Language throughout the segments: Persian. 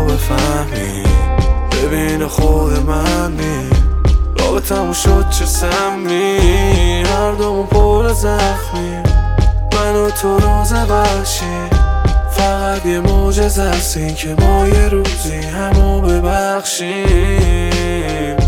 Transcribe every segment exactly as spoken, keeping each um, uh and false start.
بفهمی، ببین خود منی، رابطمون شد چه سمی، هر دومون پر زخمی، من و تو روز وحشی، فقط یه معجزه است این که ما یه روزی همو ببخشیم.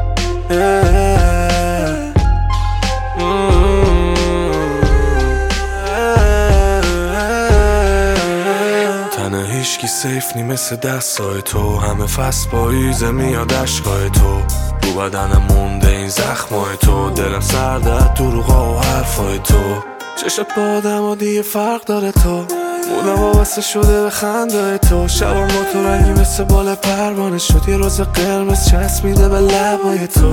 تنه هیچکی سیف نی مثل دستای تو، همه فصل پاییزه میاد عشقای تو، رو بدنم مونده این زخمای تو، دلم سرده دروغا و حرفای تو، چشت با آدم و دیگه فرق داره تو، مودم وابسته شده به خنده تو، شبم با تو رنگی مثل بال پروانه شد، یه روز قرمز چسبیده به لبای تو،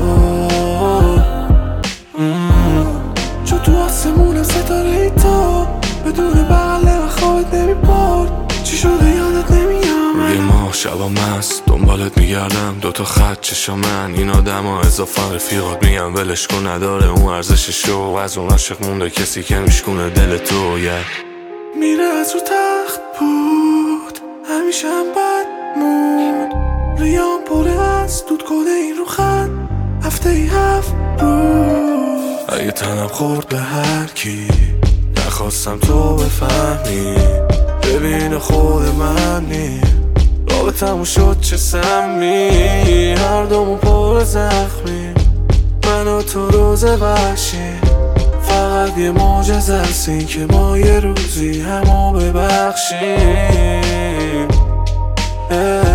چون تو آسمونم ستاره ای تو، بدون بغله و خوابت نمیبرد، چی شده یادت نمیام، روی ماه شبا مست دنبالت میگردم، دوتا خط چشا من این آدم ها اضافه رفیقات میگم ولش کن، نداره اون ارزش شوق، از اون عاشق مونده کسی که میشکونه دل تو. yeah. میره از رو تخت بود همیشه هم بد مود، ریام پره از دود کده این رو خط هفته ای هفت روز، اگه تنم خورد به هر کی نخواستم تو بفهمی، ببین خود منی، رابطمون شد چه سمی، هر دومون پر زخمی، من و تو روز وحشی، فقط یه معجزه است این که ما یه روزی همو ببخشیم.